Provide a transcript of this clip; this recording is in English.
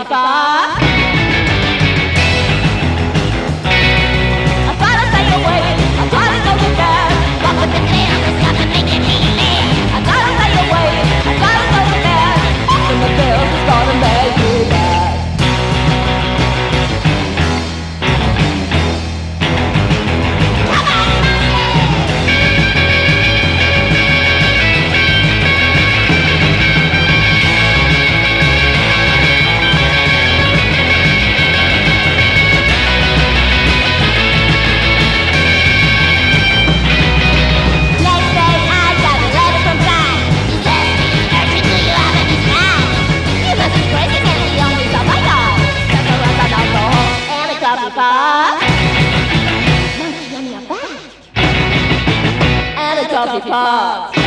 coffee pot. I try to stay awake, I try to go to bed, but with the damn is nothing making me mad. I try to stay awake, I try to go to bed, and the pills is gonna make me mad. Monkey, give me a bat and a coffee pot.